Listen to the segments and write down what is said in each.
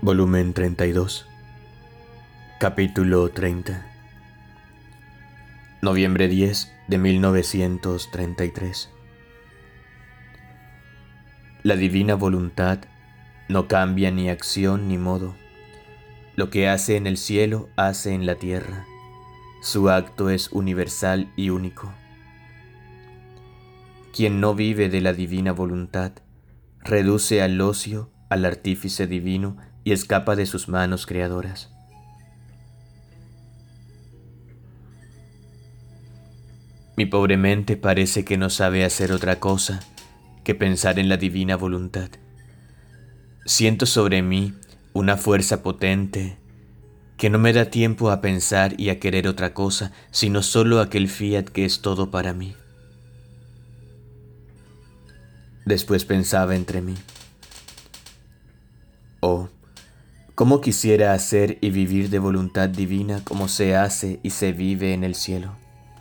Volumen 32, capítulo 30, noviembre 10 de 1933. La divina voluntad no cambia ni acción ni modo. Lo que hace en el cielo hace en la tierra. Su acto es universal y único. Quien no vive de la divina voluntad reduce al ocio al artífice divino y escapa de sus manos creadoras. Mi pobre mente parece que no sabe hacer otra cosa que pensar en la divina voluntad. Siento sobre mí una fuerza potente que no me da tiempo a pensar y a querer otra cosa, sino solo aquel fiat que es todo para mí. Después pensaba entre mí: oh, cómo quisiera hacer y vivir de voluntad divina como se hace y se vive en el cielo.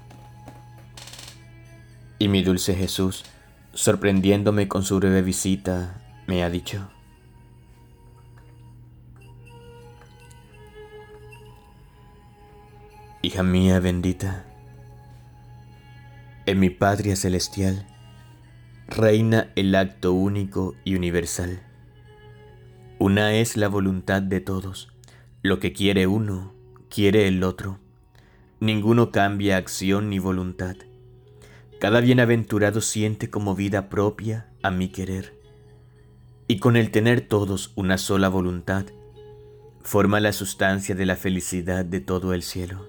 Y mi dulce Jesús, sorprendiéndome con su breve visita, me ha dicho: hija mía bendita, en mi patria celestial reina el acto único y universal. Una es la voluntad de todos. Lo que quiere uno, quiere el otro. Ninguno cambia acción ni voluntad. Cada bienaventurado siente como vida propia a mi querer. Y con el tener todos una sola voluntad, forma la sustancia de la felicidad de todo el cielo.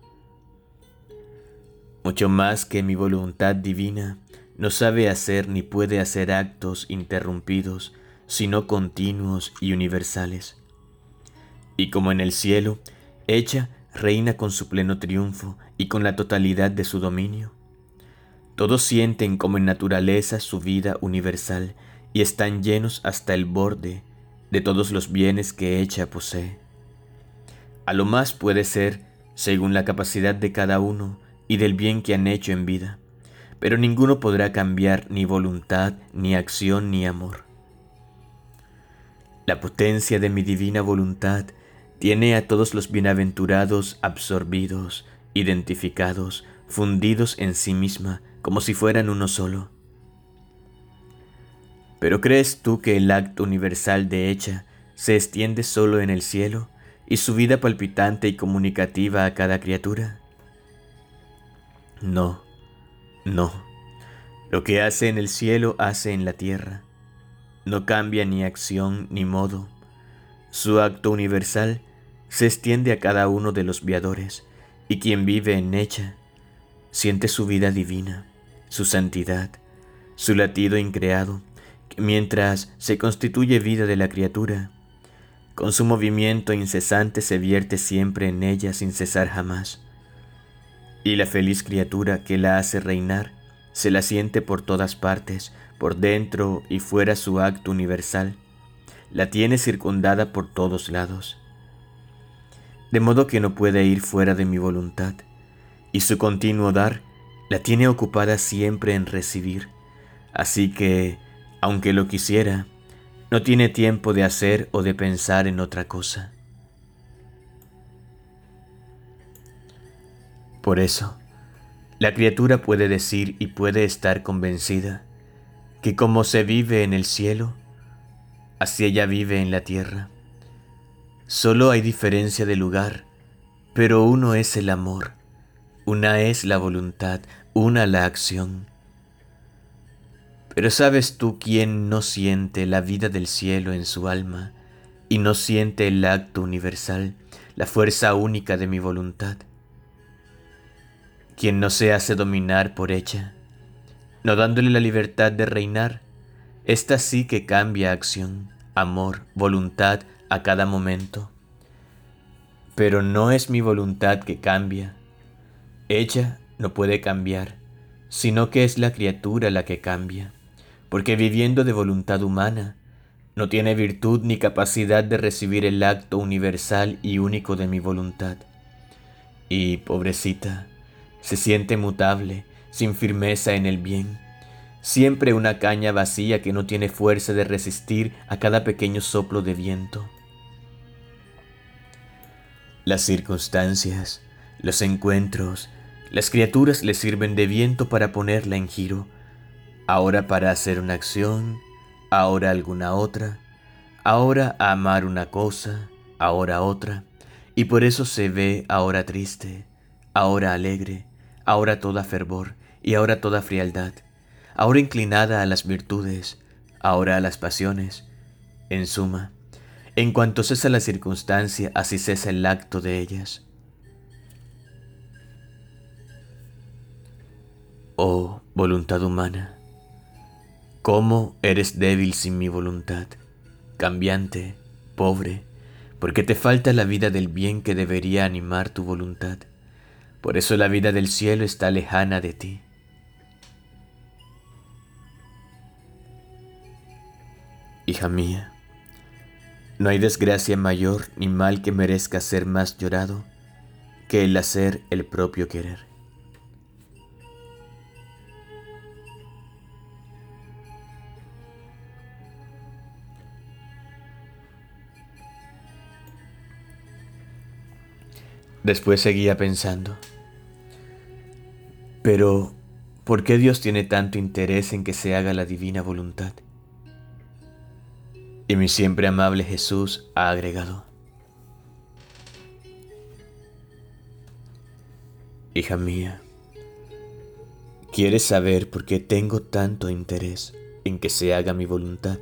Mucho más que mi voluntad divina, no sabe hacer ni puede hacer actos interrumpidos, sino continuos y universales. Y como en el cielo, ella reina con su pleno triunfo y con la totalidad de su dominio. Todos sienten como en naturaleza su vida universal y están llenos hasta el borde de todos los bienes que ella posee. A lo más puede ser según la capacidad de cada uno y del bien que han hecho en vida, pero ninguno podrá cambiar ni voluntad, ni acción, ni amor. La potencia de mi divina voluntad tiene a todos los bienaventurados absorbidos, identificados, fundidos en sí misma, como si fueran uno solo. ¿Pero crees tú que el acto universal de ella se extiende solo en el cielo y su vida palpitante y comunicativa a cada criatura? No, no. Lo que hace en el cielo hace en la tierra. No cambia ni acción ni modo. Su acto universal se extiende a cada uno de los viadores, y quien vive en ella siente su vida divina, su santidad, su latido increado, que mientras se constituye vida de la criatura, con su movimiento incesante se vierte siempre en ella sin cesar jamás. Y la feliz criatura que la hace reinar se la siente por todas partes, por dentro y fuera su acto universal, la tiene circundada por todos lados. De modo que no puede ir fuera de mi voluntad, y su continuo dar la tiene ocupada siempre en recibir, así que, aunque lo quisiera, no tiene tiempo de hacer o de pensar en otra cosa. Por eso, la criatura puede decir y puede estar convencida que como se vive en el cielo, así ella vive en la tierra. Solo hay diferencia de lugar, pero uno es el amor, una es la voluntad, una la acción. Pero ¿sabes tú quién no siente la vida del cielo en su alma y no siente el acto universal, la fuerza única de mi voluntad? Quien no se hace dominar por ella, no dándole la libertad de reinar, esta sí que cambia acción, amor, voluntad a cada momento. Pero no es mi voluntad que cambia. Ella no puede cambiar, sino que es la criatura la que cambia, porque viviendo de voluntad humana, no tiene virtud ni capacidad de recibir el acto universal y único de mi voluntad. Y, pobrecita, se siente mutable, sin firmeza en el bien, siempre una caña vacía que no tiene fuerza de resistir a cada pequeño soplo de viento. Las circunstancias, los encuentros, las criaturas le sirven de viento para ponerla en giro, ahora para hacer una acción, ahora alguna otra, ahora a amar una cosa, ahora otra, y por eso se ve ahora triste, ahora alegre, ahora toda fervor y ahora toda frialdad, ahora inclinada a las virtudes, ahora a las pasiones. En suma, en cuanto cesa la circunstancia, así cesa el acto de ellas. Oh voluntad humana, cómo eres débil sin mi voluntad, cambiante, pobre, porque te falta la vida del bien que debería animar tu voluntad. Por eso la vida del cielo está lejana de ti. Hija mía, no hay desgracia mayor ni mal que merezca ser más llorado que el hacer el propio querer. Después seguía pensando, pero ¿por qué Dios tiene tanto interés en que se haga la divina voluntad? Y mi siempre amable Jesús ha agregado, hija mía, ¿quieres saber por qué tengo tanto interés en que se haga mi voluntad?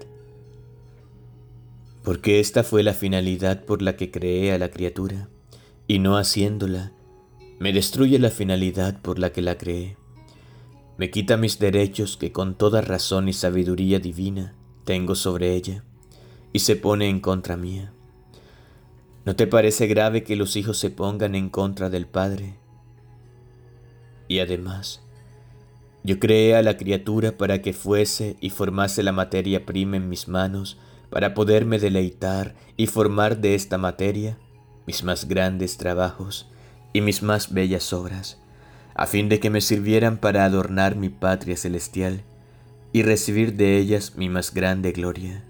Porque esta fue la finalidad por la que creé a la criatura, y no haciéndola, me destruye la finalidad por la que la creé. Me quita mis derechos que con toda razón y sabiduría divina tengo sobre ella, y se pone en contra mía. ¿No te parece grave que los hijos se pongan en contra del Padre? Y además, yo creé a la criatura para que fuese y formase la materia prima en mis manos, para poderme deleitar y formar de esta materia mis más grandes trabajos y mis más bellas obras, a fin de que me sirvieran para adornar mi patria celestial y recibir de ellas mi más grande gloria.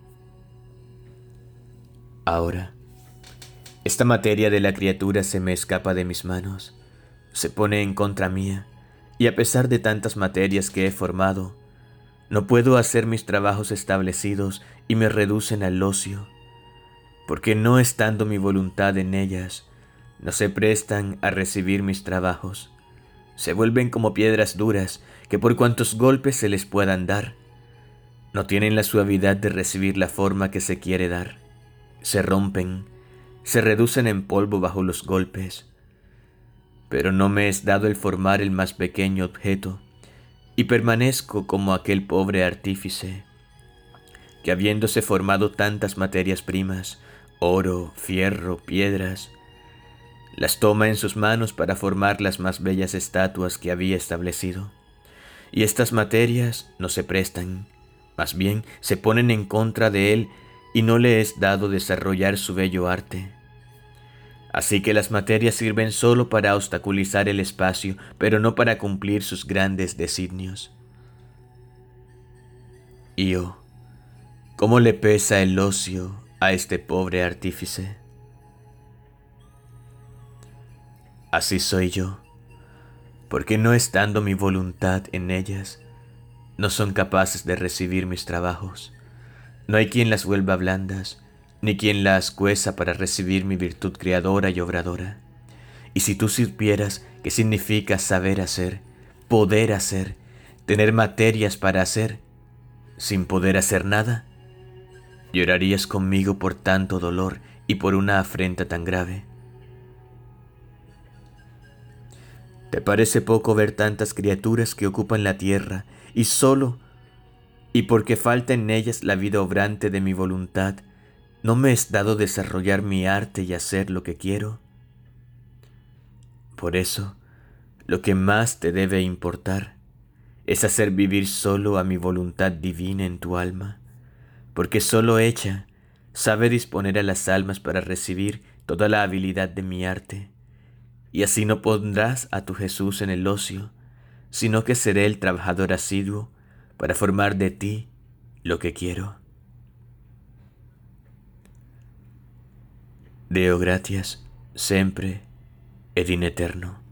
Ahora, esta materia de la criatura se me escapa de mis manos, se pone en contra mía, y a pesar de tantas materias que he formado, no puedo hacer mis trabajos establecidos y me reducen al ocio, porque no estando mi voluntad en ellas, no se prestan a recibir mis trabajos. Se vuelven como piedras duras que por cuantos golpes se les puedan dar, no tienen la suavidad de recibir la forma que se quiere dar. Se rompen, se reducen en polvo bajo los golpes. Pero no me es dado el formar el más pequeño objeto, y permanezco como aquel pobre artífice, que habiéndose formado tantas materias primas, oro, fierro, piedras, las toma en sus manos para formar las más bellas estatuas que había establecido. Y estas materias no se prestan, más bien se ponen en contra de él y no le es dado desarrollar su bello arte. Así que las materias sirven solo para obstaculizar el espacio, pero no para cumplir sus grandes designios. Y oh, ¿cómo le pesa el ocio a este pobre artífice? Así soy yo, porque no estando mi voluntad en ellas, no son capaces de recibir mis trabajos. No hay quien las vuelva blandas, ni quien las cueza para recibir mi virtud creadora y obradora. Y si tú supieras qué significa saber hacer, poder hacer, tener materias para hacer, sin poder hacer nada, llorarías conmigo por tanto dolor y por una afrenta tan grave. ¿Te parece poco ver tantas criaturas que ocupan la tierra y porque falta en ellas la vida obrante de mi voluntad, no me es dado desarrollar mi arte y hacer lo que quiero? Por eso, lo que más te debe importar es hacer vivir solo a mi voluntad divina en tu alma, porque solo ella sabe disponer a las almas para recibir toda la habilidad de mi arte, y así no pondrás a tu Jesús en el ocio, sino que seré el trabajador asiduo para formar de ti lo que quiero. Deo gratias, sempre ed in eterno.